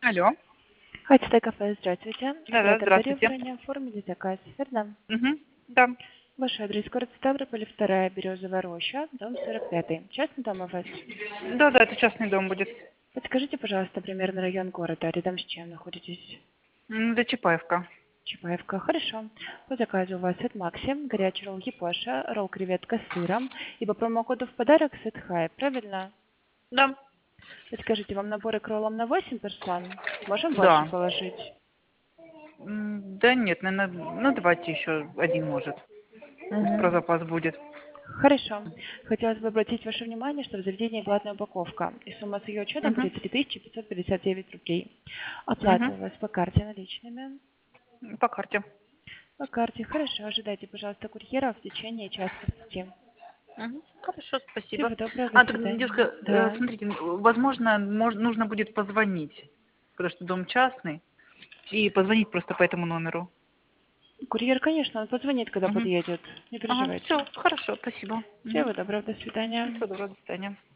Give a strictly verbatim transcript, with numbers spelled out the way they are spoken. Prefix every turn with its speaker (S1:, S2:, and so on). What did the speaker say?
S1: Алло.
S2: Хотите кафе, здравствуйте.
S1: Да-да,
S2: Оператор Дарья в
S1: здравствуйте.
S2: броне оформили заказ, верно?
S1: Мгм. Да.
S2: Ваш адрес город Ставрополь, вторая Березовая роща, дом сорок пятый. Частный дом у вас?
S1: Да-да, это частный дом будет.
S2: Подскажите, пожалуйста, примерно район города, рядом с чем находитесь?
S1: М, Это Чапаевка.
S2: Чапаевка, хорошо. По заказу у вас сет Макси, горячий ролл Япоша, ролл креветка с сыром и по промокоду в подарок сет Хай, правильно?
S1: Да.
S2: Подскажите, вам наборы к роллам на восемь персон? Можем больше
S1: Да.
S2: положить?
S1: М, Да нет, наверное, ну давайте еще один может. Пусть про
S2: Угу.
S1: запас будет.
S2: Хорошо. Хотелось бы обратить ваше внимание, что в заведении платная упаковка, и сумма с ее учетом
S1: Угу.
S2: будет три тысячи пятьсот пятьдесят девять рублей. Оплата у
S1: Угу.
S2: вас по карте наличными.
S1: По карте.
S2: По карте. Хорошо. Ожидайте, пожалуйста, курьера в течение часа двадцати.
S1: Мгм. Хорошо, спасибо.
S2: Всего доброго,
S1: А,
S2: до
S1: так,
S2: свидания.
S1: девушка, э,
S2: Да.
S1: смотрите, м, возможно, мож- нужно будет позвонить, потому что дом частный, и позвонить просто по этому номеру.
S2: Курьер, конечно, он позвонит, когда
S1: Угу.
S2: подъедет. Не
S1: Ага,
S2: переживайте.
S1: все, хорошо, спасибо. Угу.
S2: Всего доброго, до свидания.
S1: Всего доброго, до свидания.